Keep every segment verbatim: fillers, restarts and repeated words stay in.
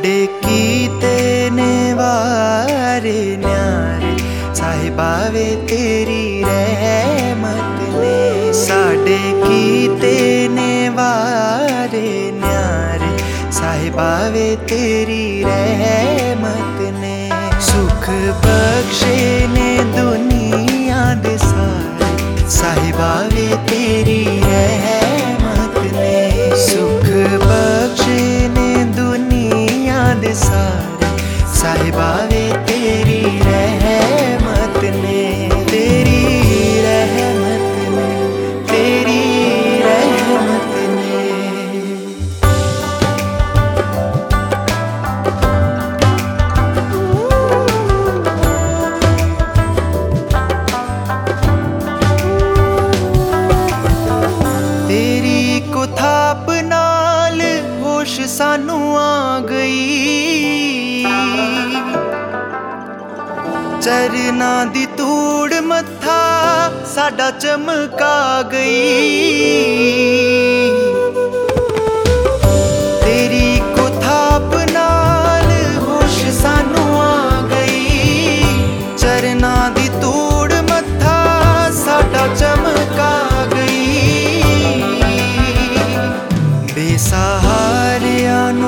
साडे कीते ने वारे न्यारे साहिबा वे तेरी रहमत ने। साडे कीते ने वारे न्यारे साहिबा वे तेरी रहमत ने। सुख बख्शे ने दुनिया दे सारे साहिबा वे तेरी रहमत ने। सुख बख्शे ने दुनिया दे सारे साहिबा वे तेरी रहमत ने। तेरी रहमत ने, तेरी रहमत ने। तेरी को थाप नाल होश सानू आ गई। चरना दी तूड़ मत्था साडा चमका गई। तेरी को थाप नाल होश सानू आ गई। चरना दी तूड़ मत्था साडा चमका गई। बेसहारियां नू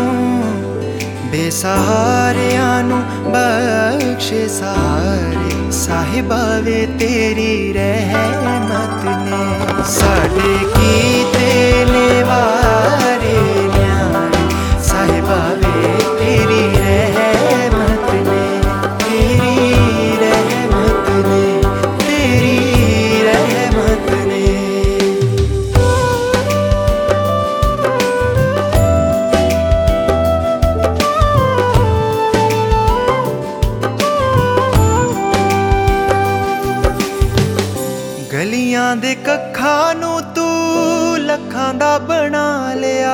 बेसहारियां नू बख्शे सहारे साहिबा वे तेरी रहमत ने। साडे कीते ने वारे न्यारे साहिबा वे तेरी रहमत ने। तेरी रहमत ने, तेरी रहमत ने। गलियां दे कक्खां नू तू लखां दा बना लिया।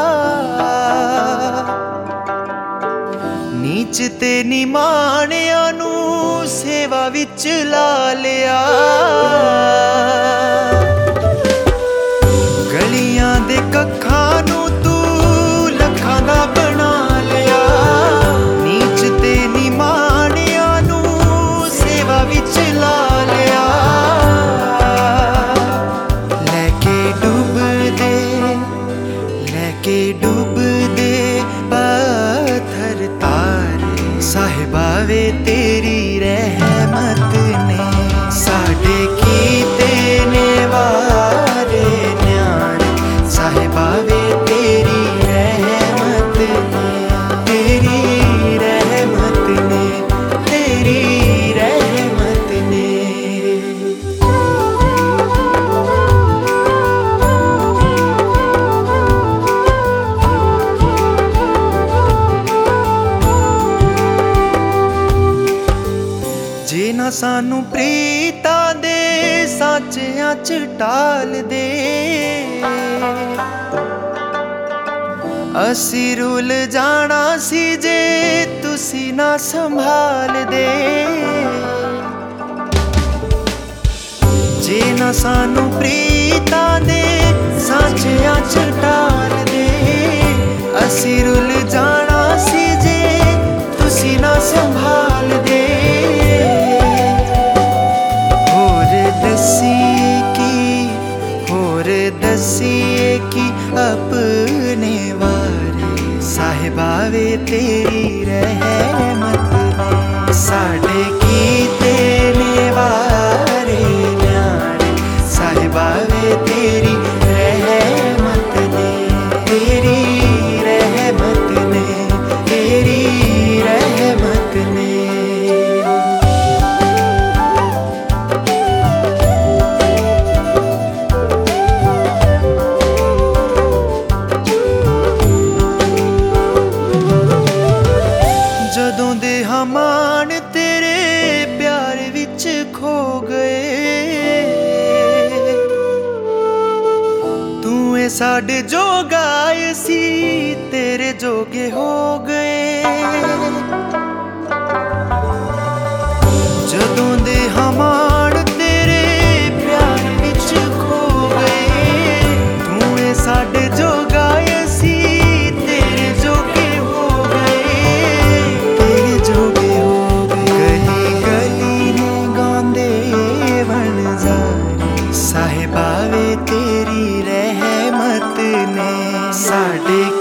नीच ते निमाणियां नू सेवा विच ला लिया। गलियां दे कक्खां नू तू लखां दा बना लिया। नीच ते निमाणियां नू सेवा विच ला लिया। के डूब दे पत्थर तारे साहिबा वे तेरी रहमत ने। साडे कीते ने वारे न्यारे साहिबा वे तेरी रहमत ने। तेरी रहमत ने, तेरी रहमत ने। जे ना सानू प्रीतां दे सांचियां च टाल दे। असी रुल जाना सी जे तुसी ना संभाल दे। जे ना सानू प्रीतां दे सांचियां च टाल दे। असी रुल जाना सी जे तुसी ना संभाल दे। दसिए की होर दसिए की अपने वारे साहिबा वे तेरी रहमत ने। साडे कीते ने वारे न्यारे साहिबा वे तेरी रहमत ने। तेरी रहमत ने, तेरी रहमत ने। जदों दे हमान तेरे प्यार विच खो गए। तू ए साडे जोगा सी तेरे जोगे हो गए। जदों दे हमान तेरे प्यार विच खो गए। तू ए साडे जोगा सी तेरे जोगे हो गए। ਸਾਹਿਬਾ ਵੇ ਤੇਰੀ ਰਹਿਮਤ ਨੇ ਸਾਡੇ